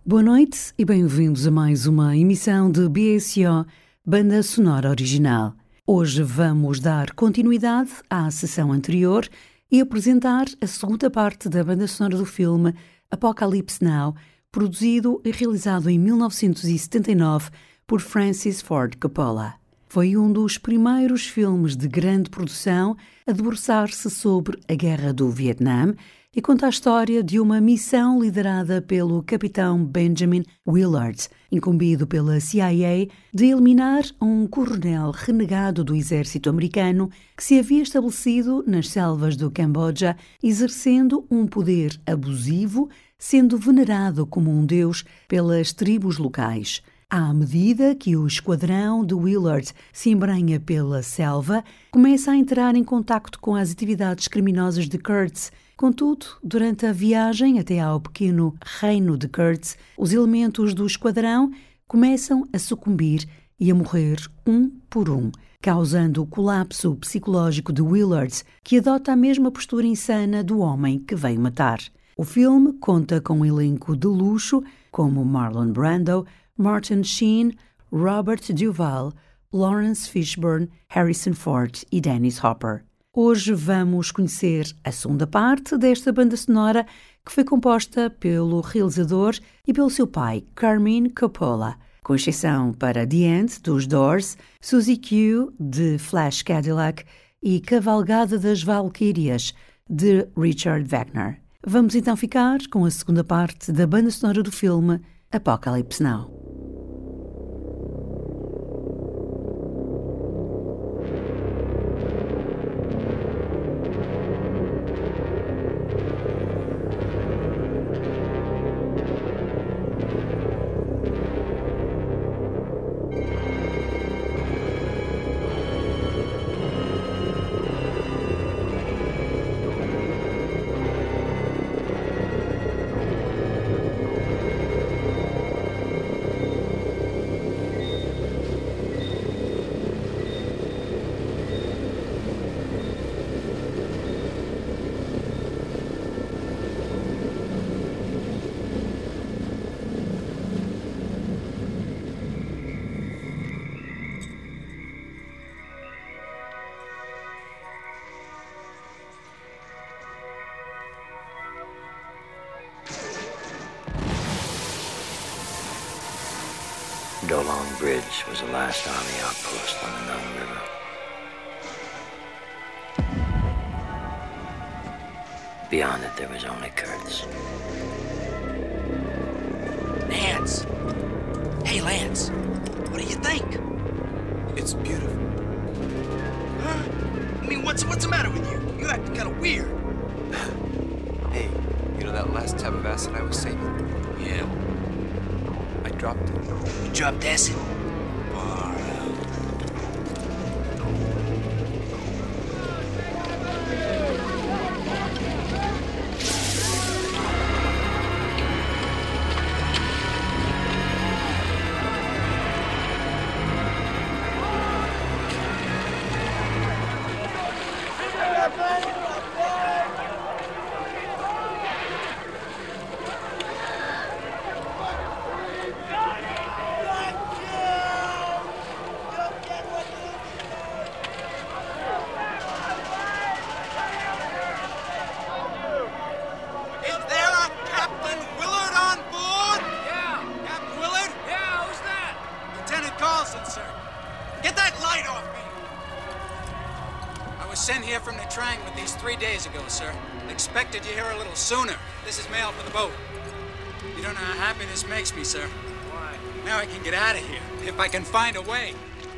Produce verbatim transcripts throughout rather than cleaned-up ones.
Boa noite e bem-vindos a mais uma emissão de B S O Banda Sonora Original. Hoje vamos dar continuidade à sessão anterior e apresentar a segunda parte da banda sonora do filme Apocalypse Now, produzido e realizado em mil novecentos e setenta e nove por Francis Ford Coppola. Foi um dos primeiros filmes de grande produção a debruçar-se sobre a Guerra do Vietnã e conta a história de uma missão liderada pelo capitão Benjamin Willard, incumbido pela C I A de eliminar um coronel renegado do exército americano que se havia estabelecido nas selvas do Camboja, exercendo um poder abusivo, sendo venerado como um deus pelas tribos locais. À medida que o esquadrão de Willard se embrenha pela selva, começa a entrar em contacto com as atividades criminosas de Kurtz. Contudo, durante a viagem até ao pequeno reino de Kurtz, os elementos do esquadrão começam a sucumbir e a morrer um por um, causando o colapso psicológico de Willard, que adota a mesma postura insana do homem que veio matar. O filme conta com um elenco de luxo como Marlon Brando, Martin Sheen, Robert Duvall, Lawrence Fishburne, Harrison Ford e Dennis Hopper. Hoje vamos conhecer a segunda parte desta banda sonora que foi composta pelo realizador e pelo seu pai, Carmine Coppola, com exceção para The End, dos Doors, Suzy Q, de Flash Cadillac e Cavalgada das Valquírias, de Richard Wagner. Vamos então ficar com a segunda parte da banda sonora do filme Apocalypse Now. Do Long Bridge was the last army outpost on the Nung River. Beyond it, there was only Kurtz. Lance! Hey, Lance! What do you think? It's beautiful. Huh? I mean, what's what's the matter with you? You acting kind of weird. Hey, you know that last tab of acid I was saving? Yeah. I dropped it. You dropped acid? Far out. Sir. Expected you here a little sooner. This is mail for the boat. You don't know how happy this makes me, sir. Why? Now I can get out of here, if I can find a way.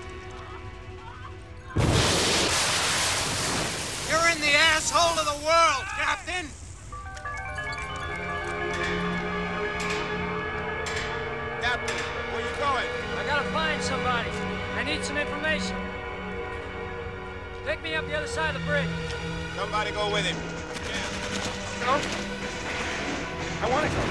You're in the asshole of the world, Captain! Captain, where you going? I gotta find somebody. I need some information. Pick me up the other side of the bridge. Somebody go with him. Yeah. No? I want to go.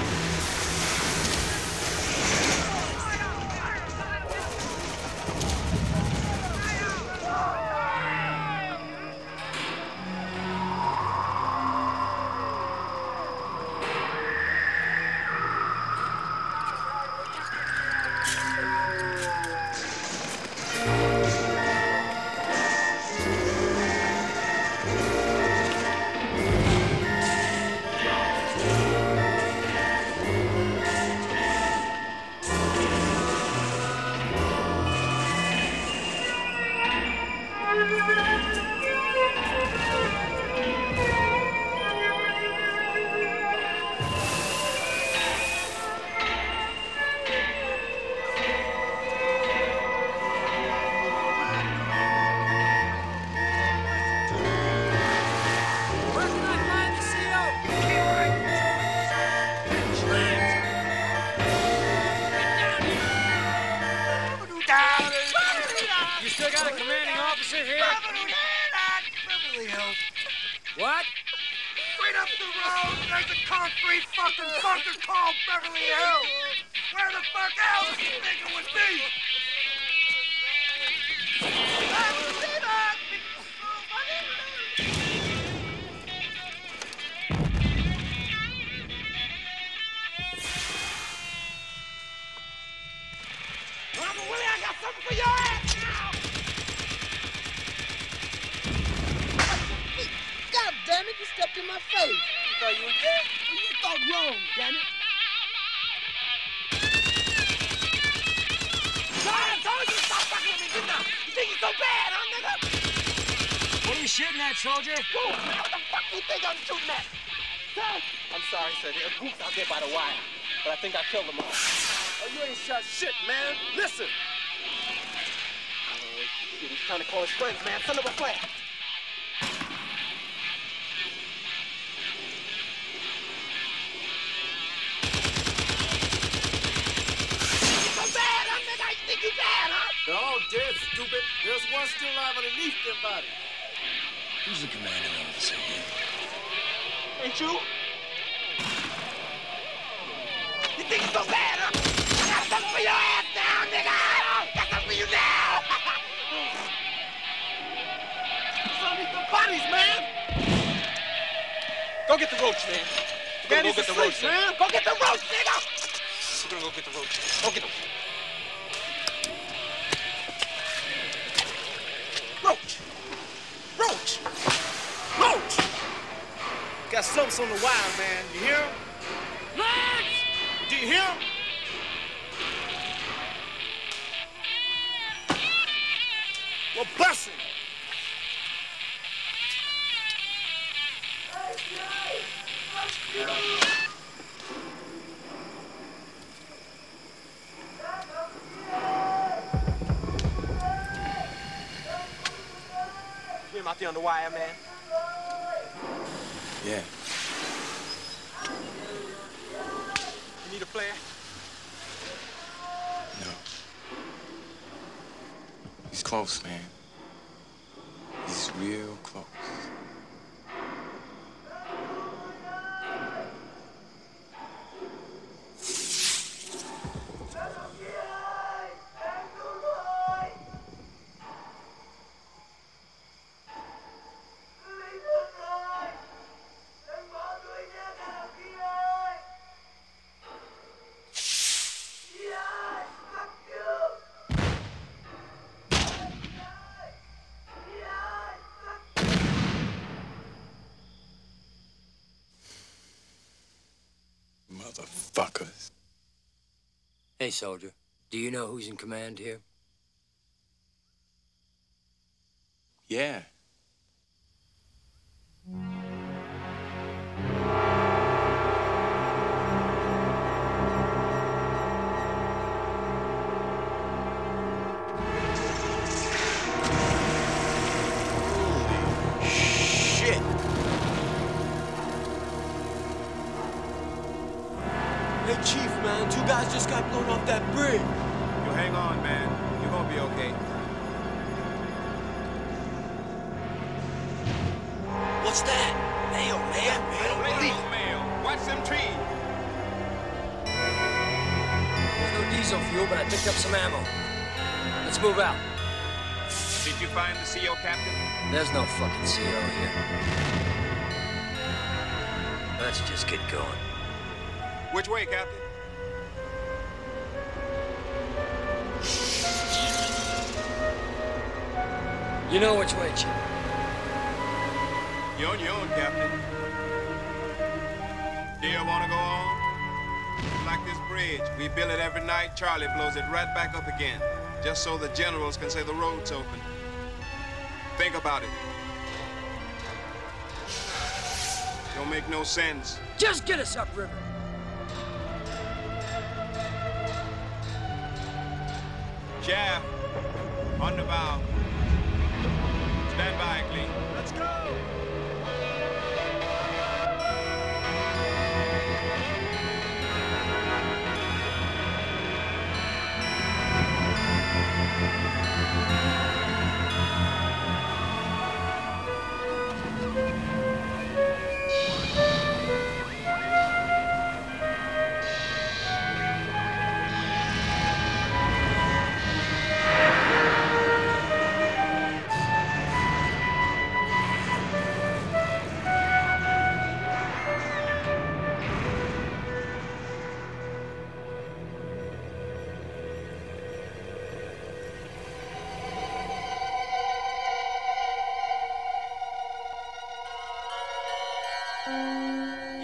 still got a commanding officer here? Beverly Hills. What? Straight up the road, there's a concrete fucking bunker called Beverly Hills. Where the fuck else you think it would be? Mama Willie, I got something for your ass now! God damn it, you stepped in my face. You thought you were dead? Well, you thought wrong, damn it. I told you to stop fucking with me, didn't I? You think you're so bad, huh, nigga? What are you shooting at, soldier? Go on, man. What the fuck do you think I'm shooting at? Huh? I'm sorry, sir. There are groups out there by the wire. But I think I killed them all. Oh, you ain't shot shit, man. Listen. Oh, shit, he's trying to call his friends, man. Send him a flash. They're all dead, stupid. There's one still alive underneath them bodies. Who's the commanding officer here? Ain't you? You think it's so bad, huh? I got something for your ass now, nigga! I got something for you now! It's underneath the bodies, man! Go get the roach, man. Go get the roach, man. Go get the roach, nigga! We're gonna go get the roach. Go get him. Roach! Roach! Roach! Got something on the wire, man. You hear him? Max! Do you hear him? Well, bust him! You hear him out there on the wire, man? Yeah. You need a flare? No. He's close, man. He's real close. Motherfuckers. Hey, soldier. Do you know who's in command here? Yeah. Hey, Chief, man, two guys just got blown off that bridge. You hang on, man. You're gonna be okay. What's that? Mail, man. Mail, Mail, mail. Watch them trees. There's no diesel fuel, but I picked up some ammo. Let's move out. Did you find the C O captain? There's no fucking C O here. Let's just get going. Which way, Captain? You know which way, Chief. You're on your own, Captain. Do you want to go on? Like this bridge. We build it every night. Charlie blows it right back up again. Just so the generals can say the road's open. Think about it. Don't make no sense. Just get us upriver. Shaft, on the bow. Stand by, Clee. Let's go!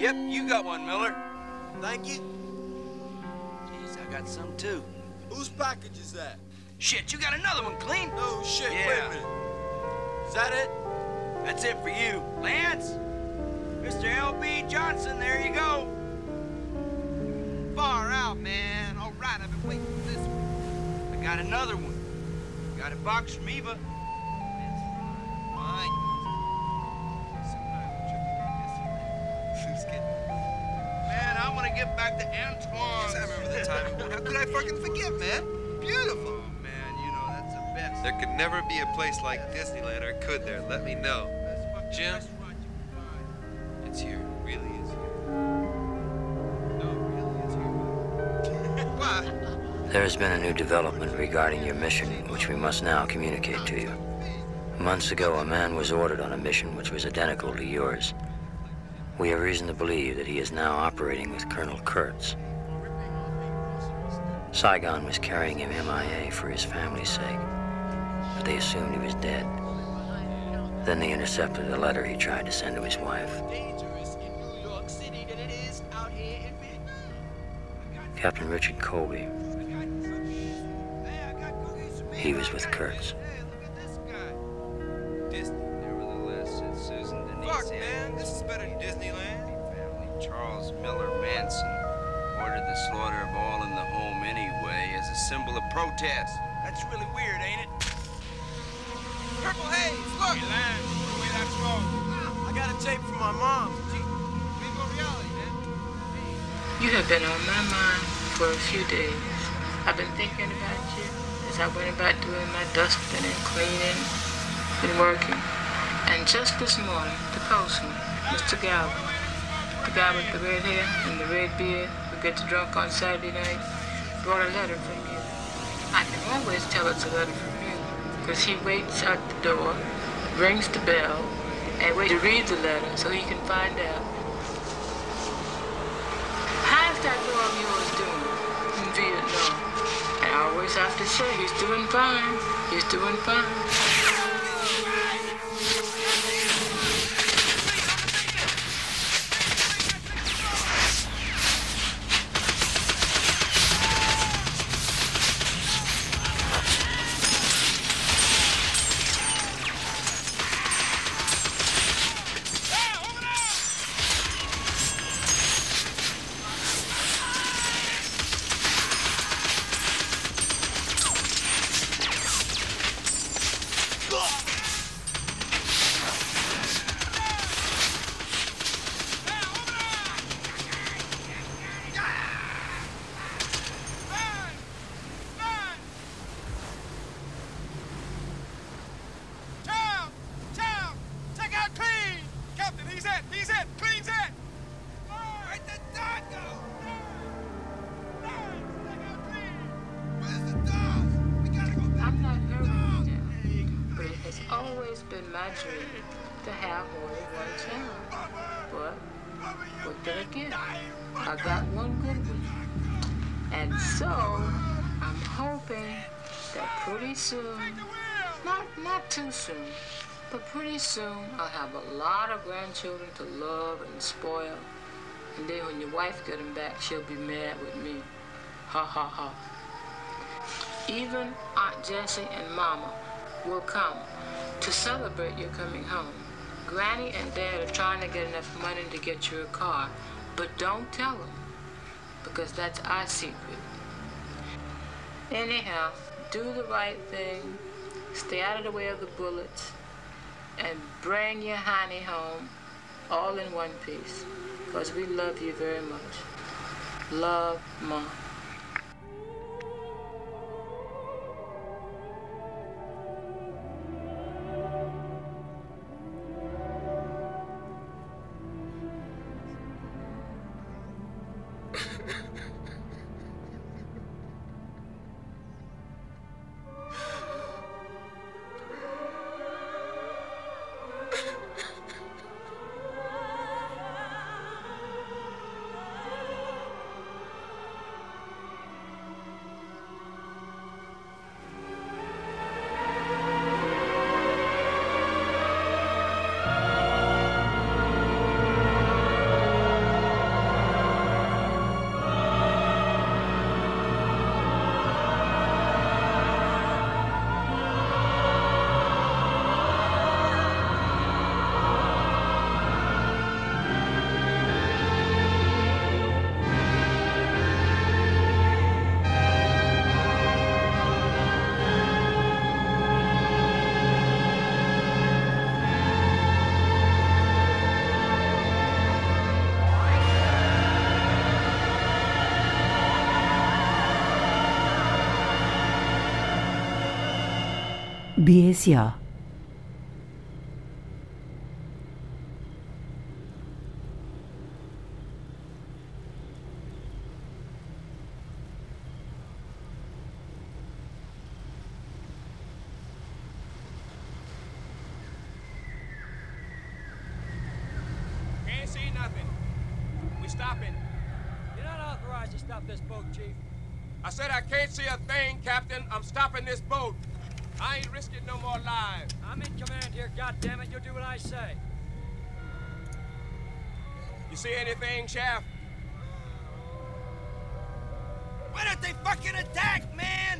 Yep, you got one, Miller. Thank you. Jeez, I got some too. Whose package is that? Shit, you got another one, Clean? No shit, Yeah. wait a minute. Is that it? That's it for you. Lance? Mister L B Johnson, there you go. Far out, man. All right, I've been waiting for this one. I got another one. Got a box from Eva. Fine. Man, I want to get back to Antoine's. Yes, I remember the time. How could I fucking forget, man? Beautiful. Oh, man, you know, that's the best. There could never be a place like Disneyland, or could there? Let me know. Jim? It's here. It really is here. No, really, it's here. Why? There has been a new development regarding your mission, which we must now communicate to you. Months ago, a man was ordered on a mission which was identical to yours. We have reason to believe that he is now operating with Colonel Kurtz. Saigon was carrying him M I A for his family's sake, but they assumed he was dead. Then they intercepted a letter he tried to send to his wife. Captain Richard Colby. He was with Kurtz. Disney, nevertheless, said Susan Denise. Fuck, man, this is better than Disneyland. Family Charles Miller Manson ordered the slaughter of all in the home anyway as a symbol of protest. That's really weird, ain't it? Purple haze, look! Hey, Lance, put away that smoke. I got a tape from my mom. Gee, Bingo reality, man. You have been on my mind for a few days. I've been thinking about you as I went about doing my dusting and cleaning and working. And just this morning, the postman, Mister Galvin, the guy with the red hair and the red beard who gets drunk on Saturday night, brought a letter from you. I can always tell it's a letter from you, because he waits at the door, rings the bell, and waits to read the letter so he can find out. How's that boy of yours doing in Vietnam? And I always have to say, he's doing fine. He's doing fine. To have only one channel, but what did I get? I got one good one, and so I'm hoping that pretty soon, not not too soon, but pretty soon I'll have a lot of grandchildren to love and spoil, and then when your wife gets them back, she'll be mad with me. Ha ha ha. Even Aunt Jessie and Mama will come to celebrate your coming home. Granny and Dad are trying to get enough money to get you a car, but don't tell them, because that's our secret. Anyhow, do the right thing, stay out of the way of the bullets, and bring your honey home all in one piece, because we love you very much. Love, Mom. B S O. Can't see nothing. We stopping. You're not authorized to stop this boat, Chief. I said I can't see a thing, Captain. I'm stopping this boat. I ain't risking no more lives. I'm in command here, goddammit. You'll do what I say. You see anything, Shaft? Why don't they fucking attack, man?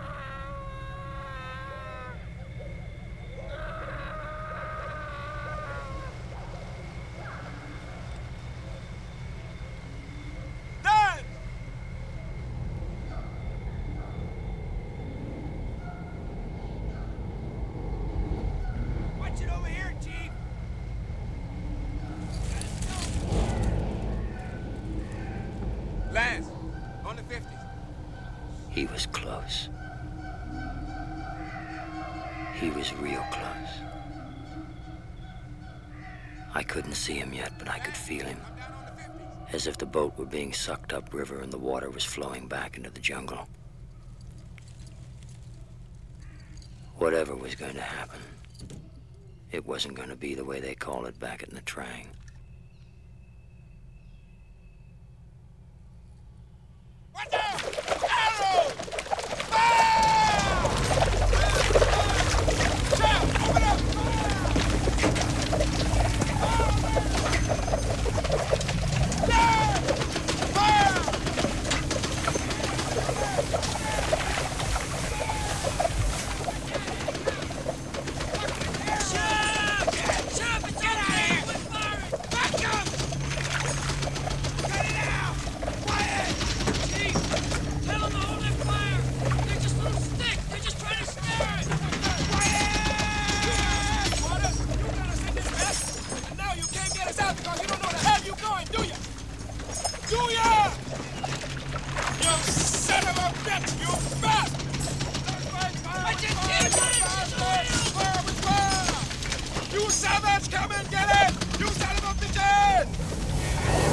Done! Watch it over here, Chief. Lance, on the fifties. He was close. He was real close. I couldn't see him yet, but I could feel him. As if the boat were being sucked upriver and the water was flowing back into the jungle. Whatever was going to happen, it wasn't going to be the way they call it back in the Trang. Watch out! Arrow! Fire! Shaft, open up! Fire! Fire! Shaft! Shaft, get out of here! We're firing! Back up! Cut it out! Quiet! Chief, tell them to hold their fire. They're just little sticks. They're just trying to scare us. Quiet! Waters, you got us in this mess, and now you can't get us out because you don't know where the hell you're going, do ya? Do ya? You son of a bitch, you bastard! Watch it, Chief! Fire with fire! You savage, come and get it! You son of a bitch!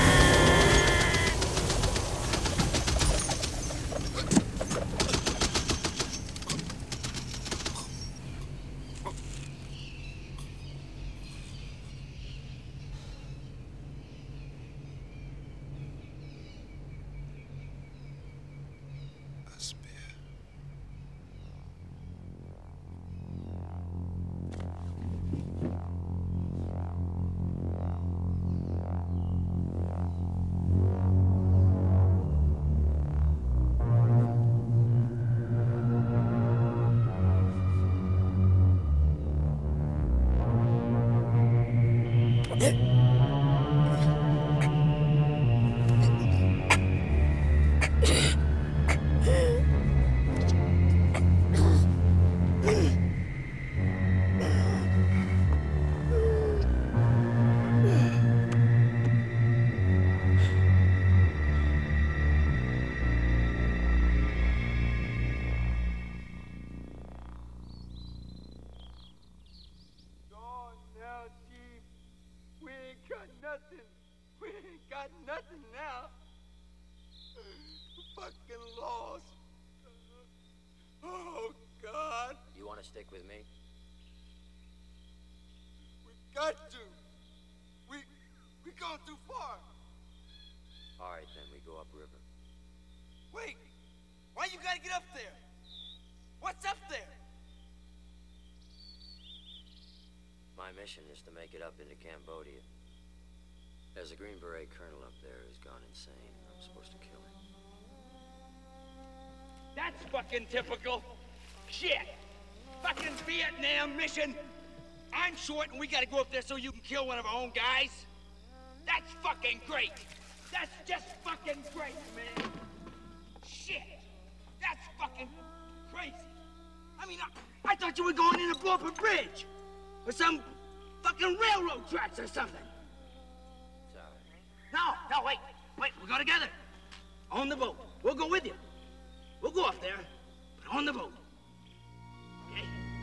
A spear. Gone now, Chief. We ain't got nothing. We ain't got nothing now. Fucking lost. Oh, God. You want to stick with me? We got to. We we gone too far. All right, then we go upriver. Wait. Why you gotta get up there? What's up there? My mission is to make it up into Cambodia. There's a Green Beret colonel up there who's gone insane. I'm supposed to kill him. That's fucking typical. Shit. Fucking Vietnam mission. I'm short and we gotta go up there so you can kill one of our own guys. That's fucking great. That's just fucking great, man. Shit. That's fucking crazy. I mean, I, I thought you were going in to blow up a bridge. Or some fucking railroad tracks or something. Sorry. No, no, wait. Wait, we'll go together. On the boat. We'll go with you. We'll go up there, but on the boat. Okay?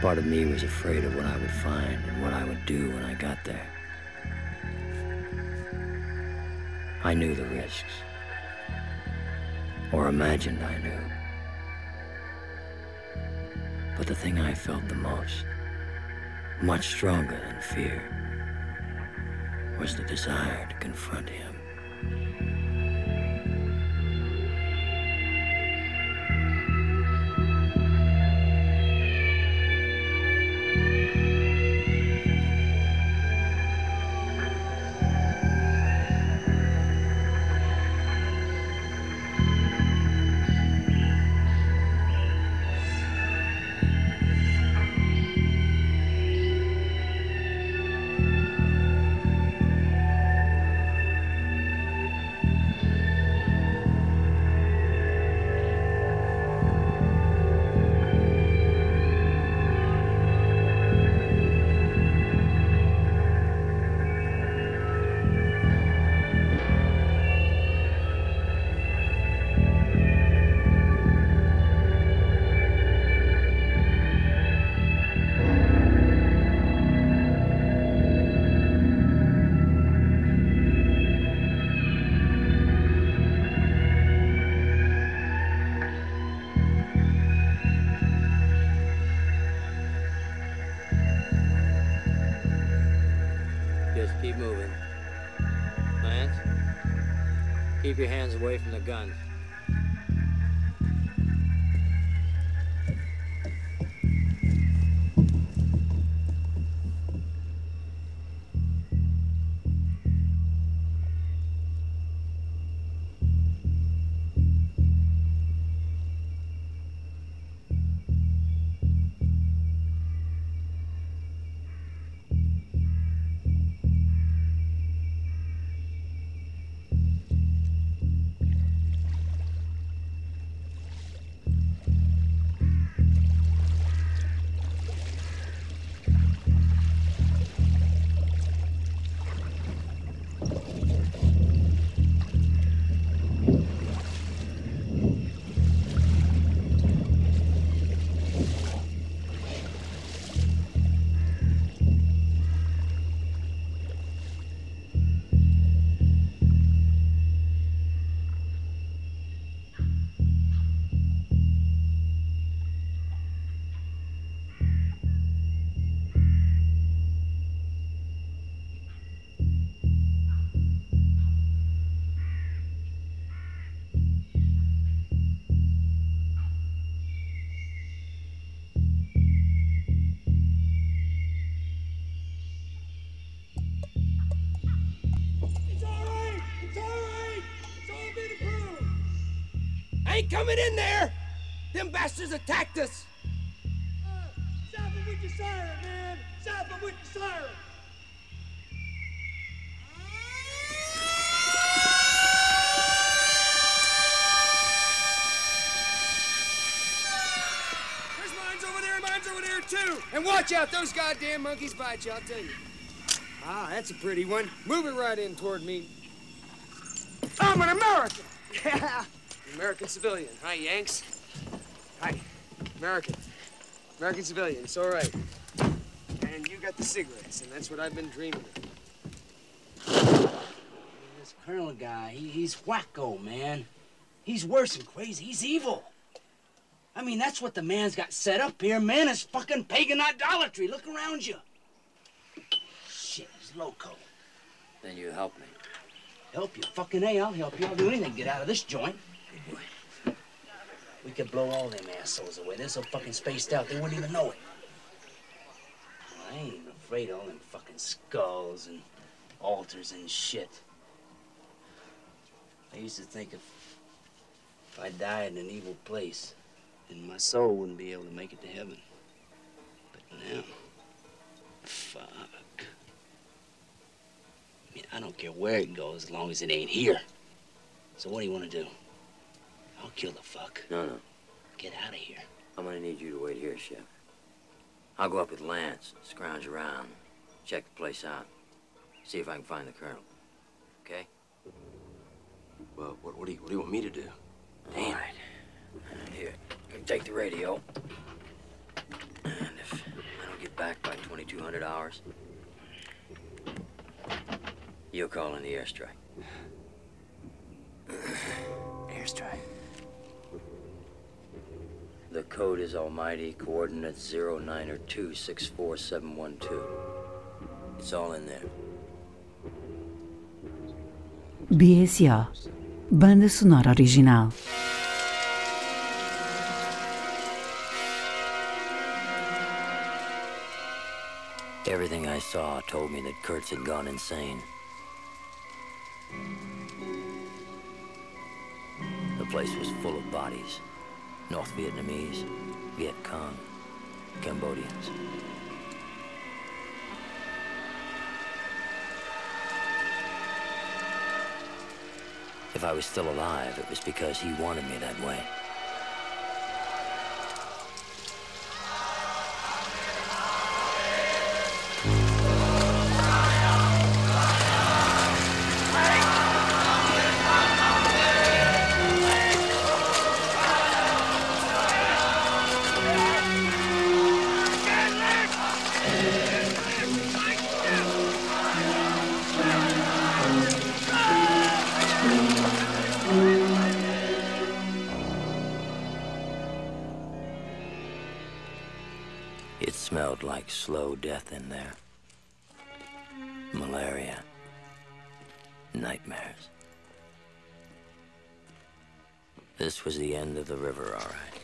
Part of me was afraid of what I would find and what I would do when I got there. I knew the risks. Or imagined I knew. But the thing I felt the most, much stronger than fear, was the desire to confront him. Keep moving. Lance, keep your hands away from the guns. Ain't coming in there! Them bastards attacked us! Uh, stop them with your siren, man! Stop them with your siren! There's mines over there, mines over there too! And watch out, those goddamn monkeys bite you, I'll tell you. Ah, that's a pretty one. Move it right in toward me. I'm an American! Yeah! American civilian. Hi, Yanks. Hi. American. American civilian. It's all right. And you got the cigarettes, and that's what I've been dreaming of. This Colonel guy, he, he's wacko, man. He's worse than crazy. He's evil. I mean, that's what the man's got set up here, man. It's fucking pagan idolatry. Look around you. Shit, he's loco. Then you help me. Help you? Fucking A, I'll help you. I'll do anything to get out of this joint. We could blow all them assholes away. They're so fucking spaced out, they wouldn't even know it. Well, I ain't even afraid of all them fucking skulls and altars and shit. I used to think if, if I died in an evil place, then my soul wouldn't be able to make it to heaven. But now, fuck. I mean, I don't care where it goes as long as it ain't here. So what do you want to do? I'll kill the fuck. No, no. Get out of here. I'm gonna need you to wait here, Shep. I'll go up with Lance, scrounge around, check the place out, see if I can find the Colonel. Okay? Well, what, what do you what do you want me to do? Damn. All right. Here, take the radio. And if back by twenty-two hundred hours, you'll call in the airstrike. Airstrike. The code is Almighty, coordinates zero nine or two six four seven one two. It's all in there. B S O, Banda Sonora Original. Everything I saw told me that Kurtz had gone insane. The place was full of bodies. North Vietnamese, Viet Cong, Cambodians. If I was still alive, it was because he wanted me that way. It smelled like slow death in there. Malaria. Nightmares. This was the end of the river, all right.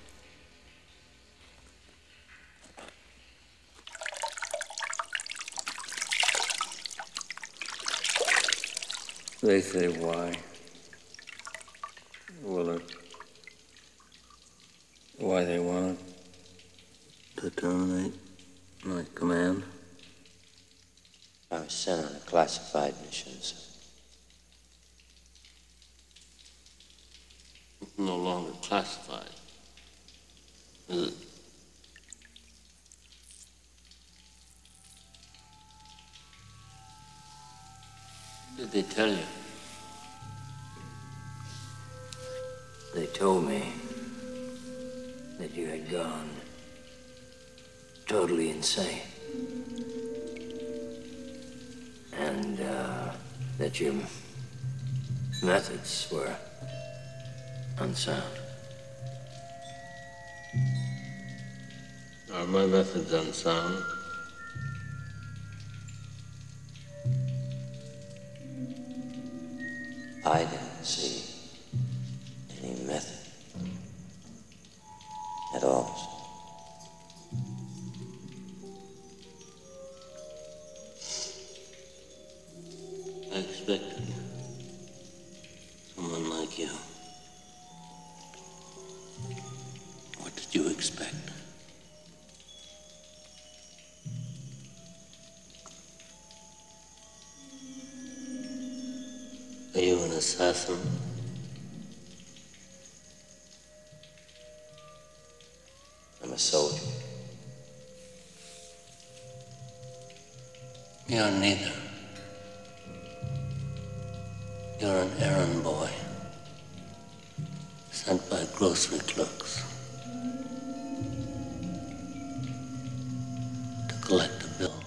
They say why? Willard. Why they wanted to terminate my command? I was sent on a classified mission, sir. It's no longer classified, is it? What did they tell you? They told me that you had gone totally insane. And uh, that your methods were unsound. Are my methods unsound? I didn't see any method at all, sir. I expected someone like you. What did you expect? Are you an assassin? I'm a soldier. You're neither. You're an errand boy, sent by grocery clerks to collect a bill.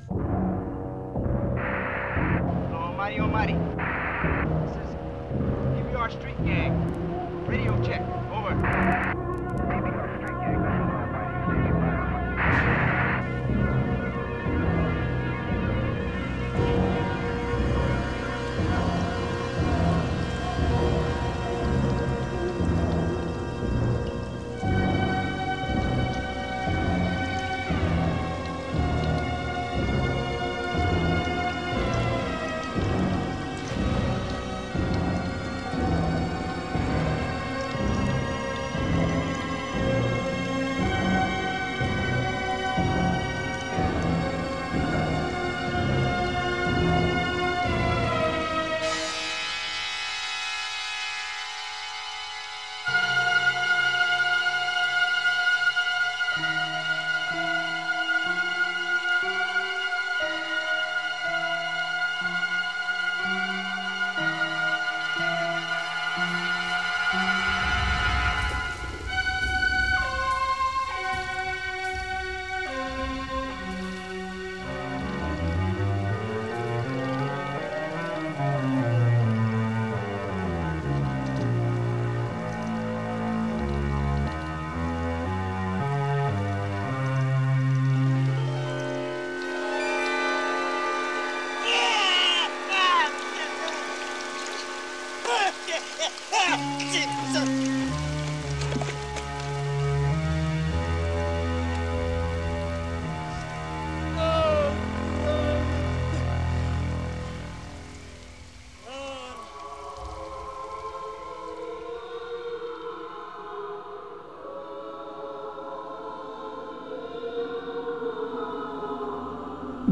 Almighty, almighty. This is P B R Street Gang. Radio check. Over. P B R Street Gang. This is Almighty. Station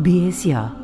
B S O.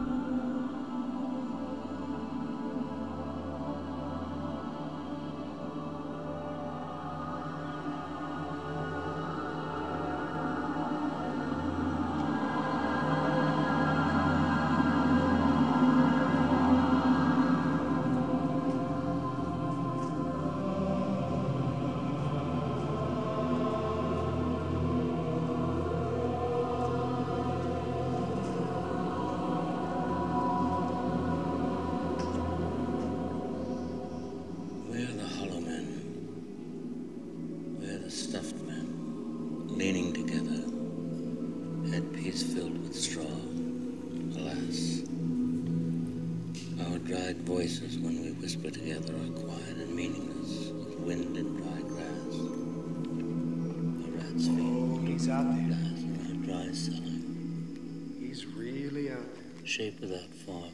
Shape without form,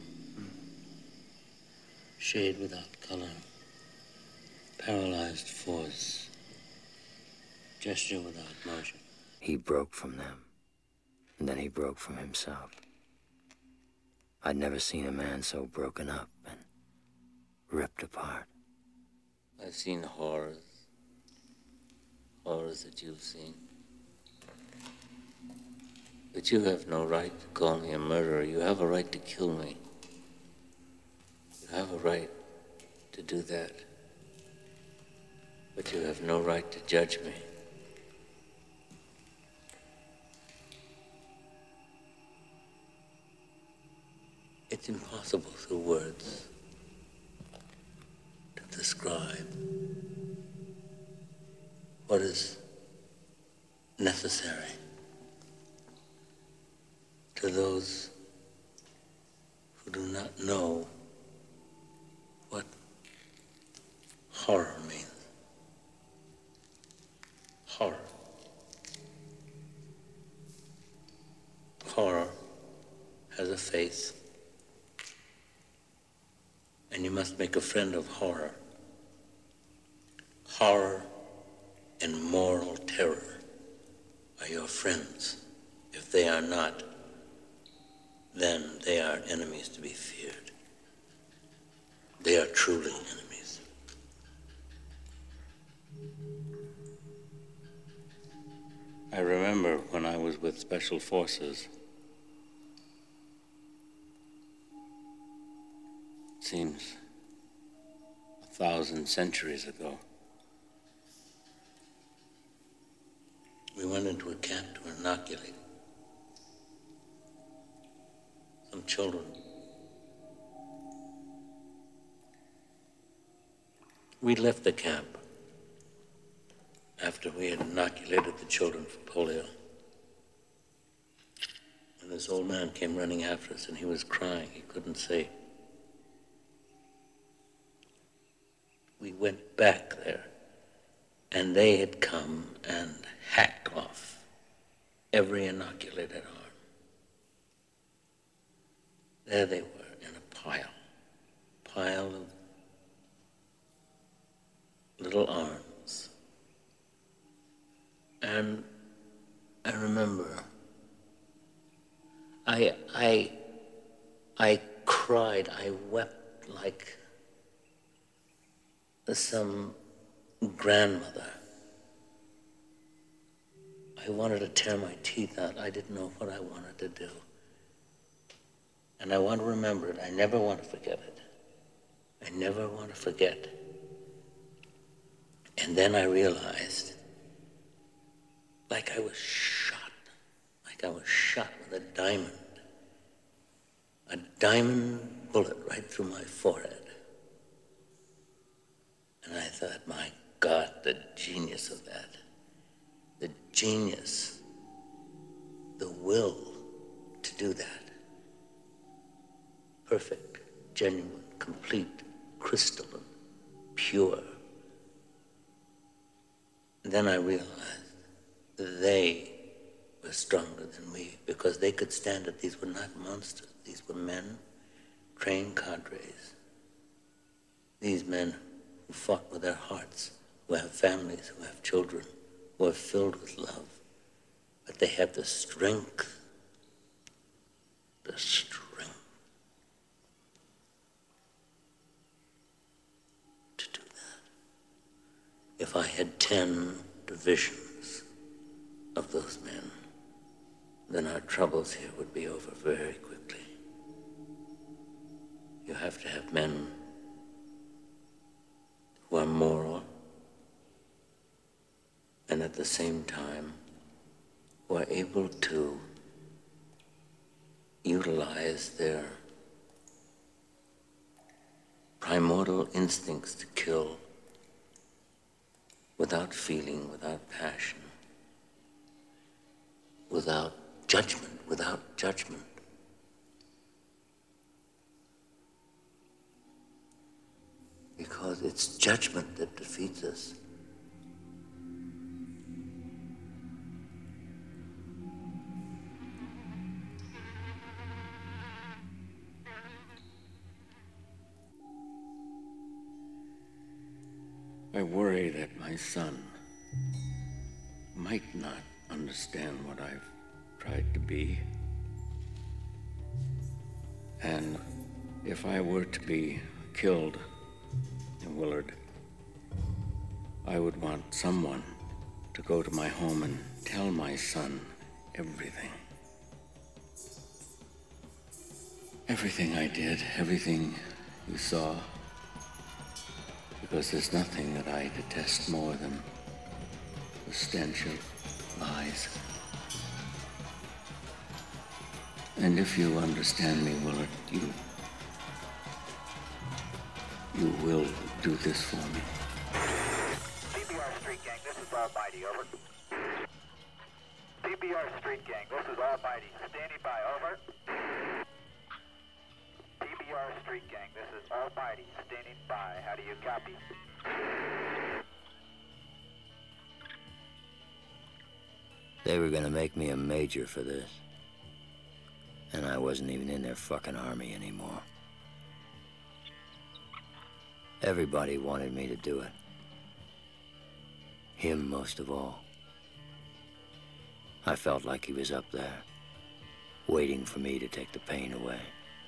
shade without color, paralyzed force, gesture without motion. He broke from them, and then he broke from himself. I'd never seen a man so broken up and ripped apart. I've seen horrors, horrors that you've seen. But you have no right to call me a murderer. You have a right to kill me. You have a right to do that. But you have no right to judge me. It's impossible through words to describe what is necessary to those who do not know what horror means. Horror. Horror has a face, and you must make a friend of horror. Horror and moral terror are your friends. If they are not, then they are enemies to be feared. They are truly enemies. I remember when I was with Special Forces. It seems a thousand centuries ago. We went into a camp to inoculate some children. We left the camp after we had inoculated the children for polio. And this old man came running after us, and he was crying. He couldn't say. We went back there, and they had come and hacked off every inoculated arm. There they were in a pile, pile of little arms. And I remember, I, I, I cried, I wept like some grandmother. I wanted to tear my teeth out. I didn't know what I wanted to do. And I want to remember it. I never want to forget it. I never want to forget. And then I realized, like I was shot, like I was shot with a diamond, a diamond bullet right through my forehead. And I thought, my God, the genius of that, the genius, the will to do that. Perfect, genuine, complete, crystalline, pure. And then I realized that they were stronger than we because they could stand it. These were not monsters. These were men, trained cadres. These men who fought with their hearts, who have families, who have children, who are filled with love. But they have the strength the strength to do that. If I had ten divisions of those men, then our troubles here would be over very quickly. You have to have men who are moral and at the same time who are able to utilize their primordial instincts to kill without feeling, without passion, without judgment, without judgment. Because it's judgment that defeats us. I worry that my son might not understand what I've tried to be. And if I were to be killed in Willard, I would want someone to go to my home and tell my son everything. Everything I did, everything you saw. Because there's nothing that I detest more than the stench of lies. And if you understand me, Willard, you... you will do this for me. C B R Street Gang, this is Almighty, over. C B R Street Gang, this is Almighty, standing by, over. C B R Street Gang, this is Almighty, standing by. How do you copy? They were gonna make me a major for this. And I wasn't even in their fucking army anymore. Everybody wanted me to do it. Him most of all. I felt like he was up there, waiting for me to take the pain away.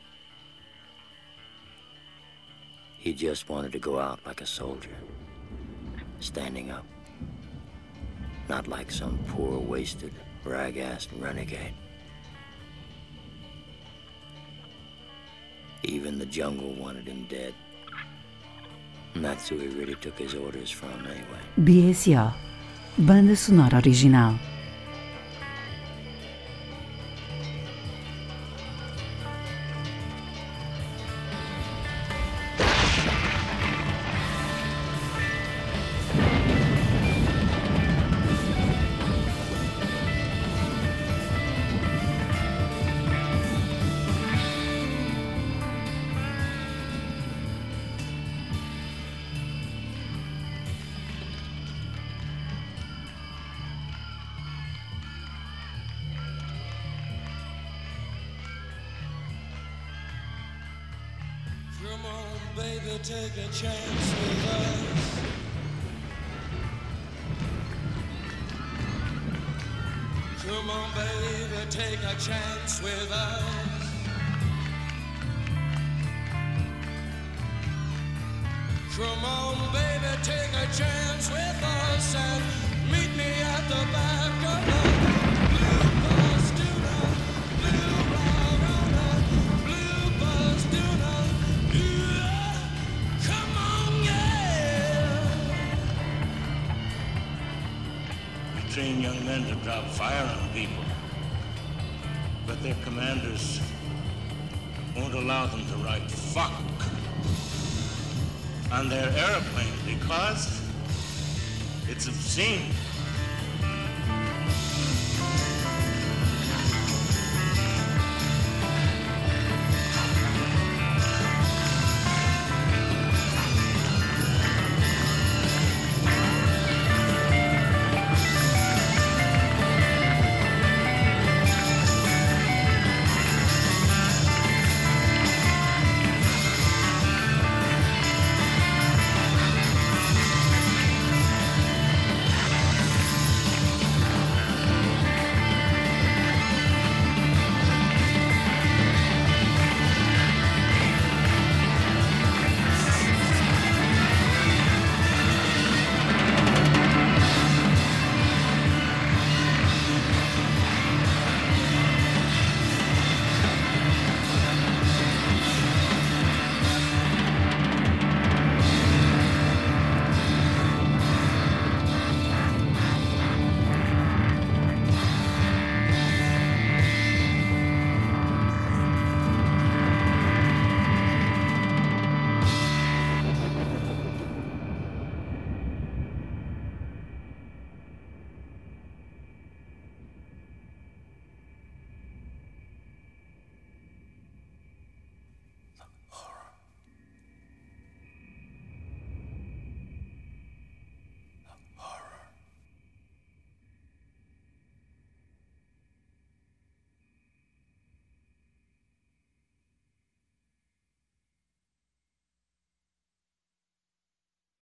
He just wanted to go out like a soldier, standing up. Not like some poor, wasted, rag-assed renegade. Even the jungle wanted him dead. And that's who he really took his orders from anyway. B S O, banda sonora original. Come on, baby, take a chance with us. Come on, baby, take a chance with us. Come on, baby, take a chance with us and meet me at the back of the Blue Bus Tuna, Blue Rarona, Blue Bus Tuna. Yeah, come on, yeah. We train young men to drop fire on people, but their commanders won't allow them to write fuck on their airplane because it's obscene.